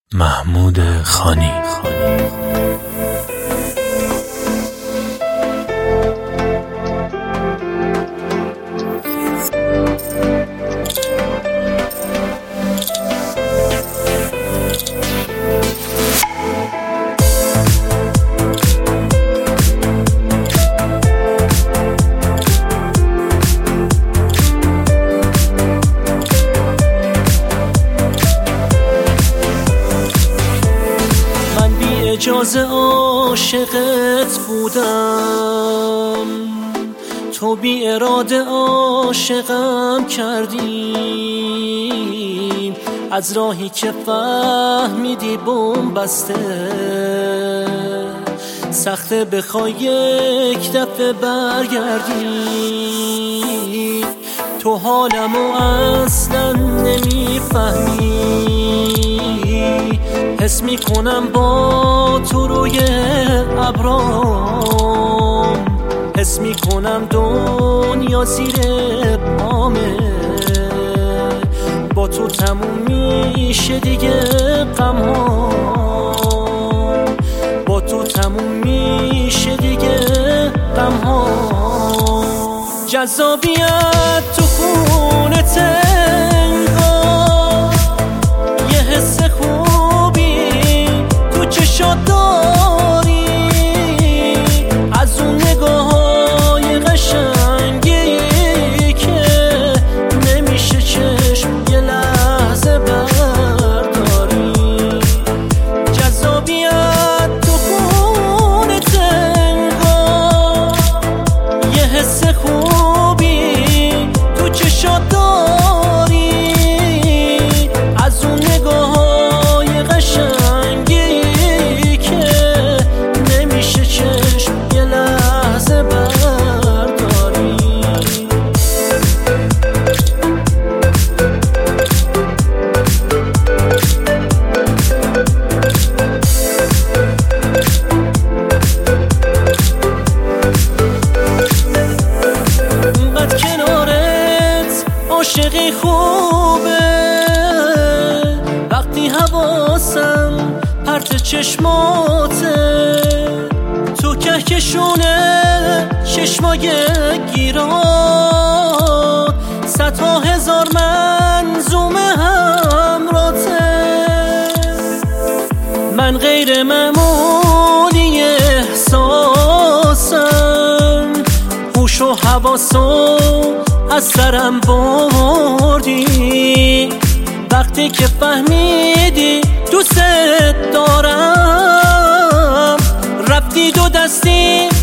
محمود خانی. اجازه عاشقت بودم، تو بی اراده عاشقم کردی. از راهی که فهمیدی بن‌بسته، سخته بخوای یک دفعه برگردی. تو حالمو اصلا نمیفهمی، حس میکنم با تو روی ابرام، حس میکنم دنیا زیر پامه. با تو تموم میشه دیگه غم‌ها، با تو تموم میشه دیگه غم‌ها. جذابیت تو خونت انگار، یه حس خوبی تو چشات داری، از اون نگاه‌های قشنگی که نمیشه چشم یه لحظه برداری. جذابیت تو خونت انگار، یه حس خوبی تو چشات داری، از اون نگاه‌های قشنگی که نمیشه چشم یه لحظه برداری. اینقدر کنارت عاشقی خوبه، وقتی حواسم پرت چشماته، تو کهکشونه چشمای گیرات، صدها هزار منظومه همراته. من غیر معمولی احساسم، هوش و حواسو از سرم بردی. وقتی که فهمیدی دوست دارم، رفتی دو دستی